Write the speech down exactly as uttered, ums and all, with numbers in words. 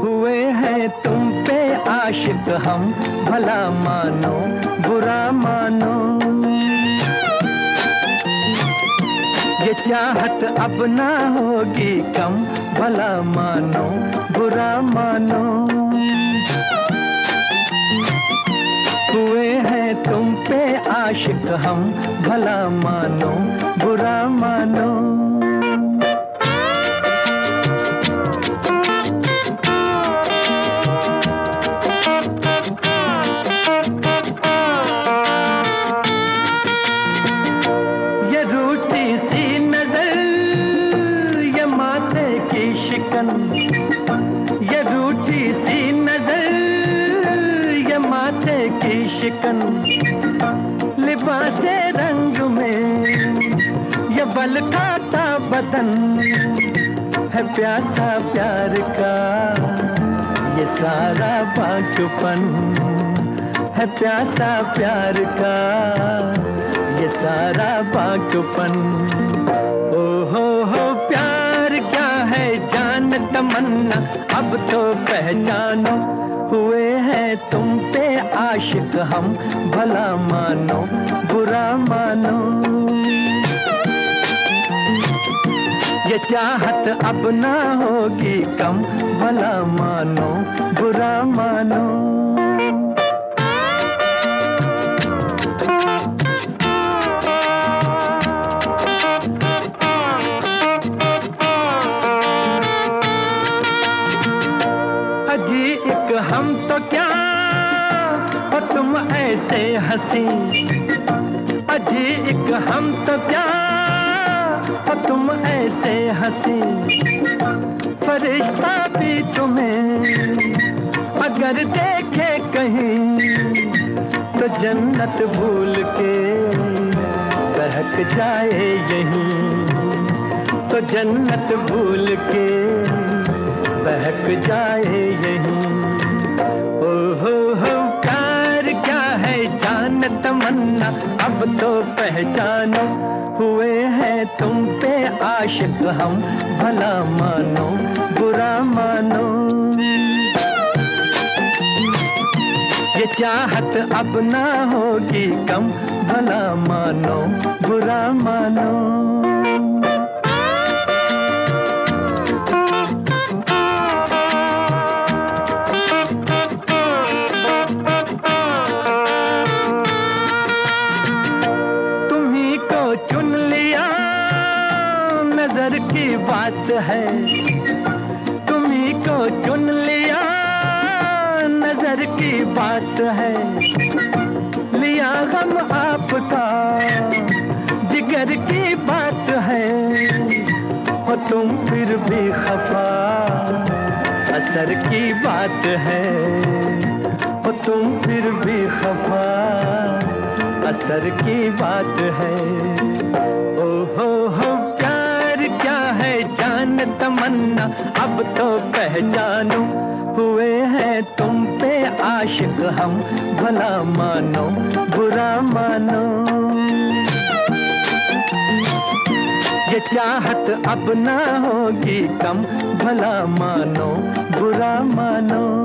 हुए हैं तुम पे आशिक हम, भला मानो बुरा मानो। ये चाहत अब ना होगी कम, भला मानो बुरा मानो। हुए हैं तुम पे आशिक हम, भला मानो बुरा मानो। ये रूठी सी नजर, ये माथे की शिकन, ये रूठी सी नजर, ये माथे की शिकन, लिबासे रंग में ये बल खाता बदन, है प्यासा प्यार का ये सारा बाँझपन, है प्यासा प्यार का ये सारा बाँझपन। ओ हो हो प्यार क्या है जान तमन्ना, अब तो पहचानो। हुए हैं तुम पे आशिक हम, भला मानो बुरा मानो। ये चाहत अब ना होगी कम, भला मानो बुरा मानो। अजी एक हम तो क्या और तुम ऐसे हंसी, अजी एक हम तो क्या और तुम ऐसे हंसी। फरिश्ता भी तुम्हें अगर देखे कहीं, तो जन्नत भूल के बहक जाए यहीं, तो जन्नत भूल के बहक जाए यहीं। ओ हो हो प्यार क्या है जान तमन्ना, अब तो पहचानो। हुए हैं तुम पे आशिक हम, भला मानो बुरा मानो। ये चाहत अब ना होगी कम, भला मानो बुरा मानो। चुन लिया नजर की बात है, तुम्ही को चुन लिया नजर की बात है। लिया गम आपका जिगर की बात है, और तुम फिर भी खफा असर की बात है, और तुम फिर भी खफा असर की बात है। ओ हो हो प्यार क्या है जान तमन्ना, अब तो पहचानो। हुए हैं तुम पे आशिक हम, भला मानो बुरा मानो। ये चाहत अब ना होगी कम, भला मानो बुरा मानो।